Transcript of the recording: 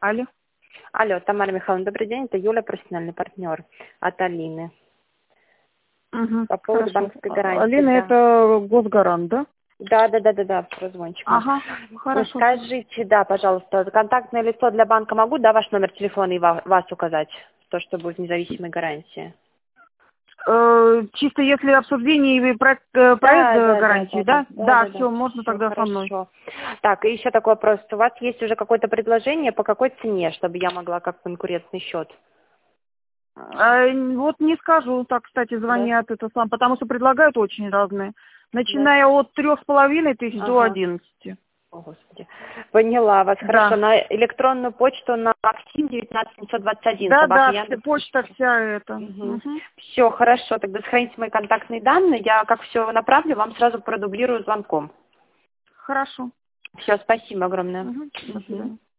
Алло. Алло, Тамара Михайловна, добрый день. Это Юля, профессиональный партнер от Алины. Угу, По поводу хорошо. банковской гарантии. Алина, Да. это Госгарант, да? Да, прозвончик. Ага, хорошо. Скажите, да, пожалуйста, контактное лицо для банка могу, да, ваш номер телефона и вас указать, то, что будет независимой гарантии? Чисто если обсуждение и проект гарантии, да? Да, все, можно Все тогда со мной. хорошо. Так, и еще такой вопрос. У вас есть уже какое-то предложение, по какой цене, чтобы я могла как конкурентный счет? Вот не скажу, так, кстати, звонят это сам, потому что предлагают очень разные. Начиная от 3500 до 11. О, Господи. Поняла вас. Да. Хорошо. На электронную почту на Максим 19721. Да, почта вся эта. Угу. Все, хорошо. Тогда сохраните мои контактные данные. Я как все направлю, вам сразу продублирую звонком. Хорошо. Все, спасибо огромное. До свидания.